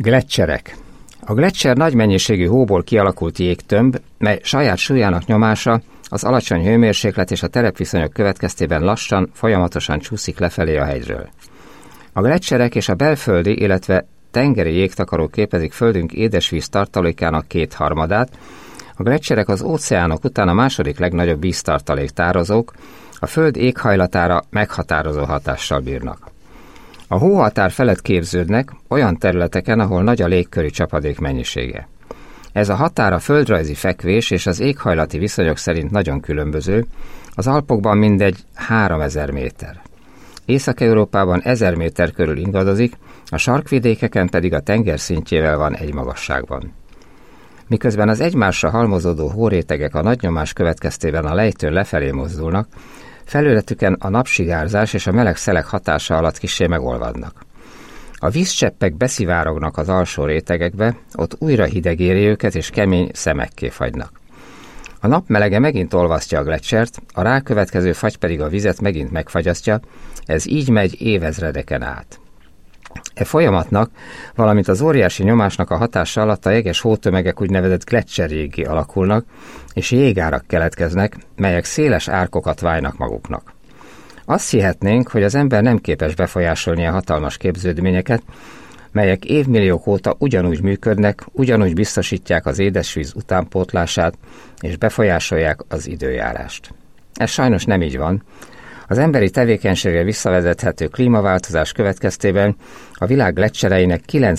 Gleccserek. A gleccser nagy mennyiségű hóból kialakult jégtömb, mely saját súlyának nyomása az alacsony hőmérséklet és a terepviszonyok következtében lassan, folyamatosan csúszik lefelé a hegyről. A gleccserek és a belföldi, illetve tengeri jégtakarók képezik földünk édesvíz tartalékának 2/3. A gleccserek az óceánok után a második legnagyobb víztartalék tározók, a föld éghajlatára meghatározó hatással bírnak. A hóhatár felett képződnek olyan területeken, ahol nagy a légköri csapadék mennyisége. Ez a határ a földrajzi fekvés és az éghajlati viszonyok szerint nagyon különböző, az Alpokban mindegy 3000 méter. Észak-Európában 1000 méter körül ingadozik, a sarkvidékeken pedig a tenger szintjével van egy magasságban. Miközben az egymásra halmozódó hórétegek a nagy nyomás következtében a lejtőn lefelé mozdulnak, felületüken a napsugárzás és a meleg szelek hatása alatt kissé megolvadnak. A vízcseppek beszivárognak az alsó rétegekbe, ott újra hideg éri őket és kemény szemekké fagynak. A nap melege megint olvasztja a gleccselt, a rákövetkező fagy pedig a vizet megint megfagyasztja, ez így megy évezredeken át. E folyamatnak, valamint az óriási nyomásnak a hatása alatt a jeges hótömegek úgynevezett gleccserjéggé alakulnak, és jégárak keletkeznek, melyek széles árkokat válnak maguknak. Azt hihetnénk, hogy az ember nem képes befolyásolni a hatalmas képződményeket, melyek évmilliók óta ugyanúgy működnek, ugyanúgy biztosítják az édesvíz utánpótlását, és befolyásolják az időjárást. Ez sajnos nem így van. Az emberi tevékenységre visszavezethető klímaváltozás következtében a világ gleccsereinek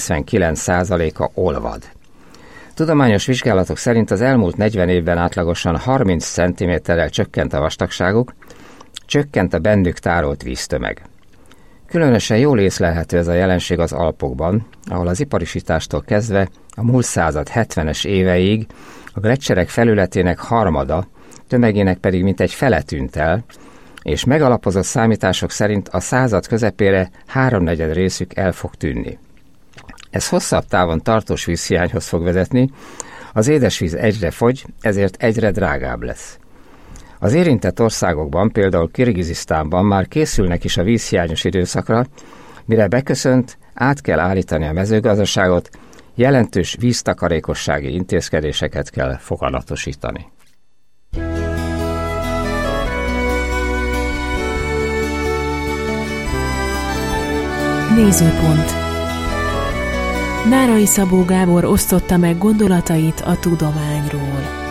99%-a olvad. Tudományos vizsgálatok szerint az elmúlt 40 évben átlagosan 30 cm-rel csökkent a vastagságuk, csökkent a bennük tárolt víztömeg. Különösen jól észlelhető ez a jelenség az Alpokban, ahol az iparisítástól kezdve a múlt század 70-es éveig a gleccserek felületének harmada, tömegének pedig mintegy fele tűnt el, és megalapozott számítások szerint a század közepére 3/4 részük el fog tűnni. Ez hosszabb távon tartós vízhiányhoz fog vezetni, az édesvíz egyre fogy, ezért egyre drágább lesz. Az érintett országokban, például Kirgizisztánban már készülnek is a vízhiányos időszakra, mire beköszönt, át kell állítani a mezőgazdaságot, jelentős víztakarékossági intézkedéseket kell foganatosítani. Nézőpont. Nárai Szabó Gábor osztotta meg gondolatait a tudományról.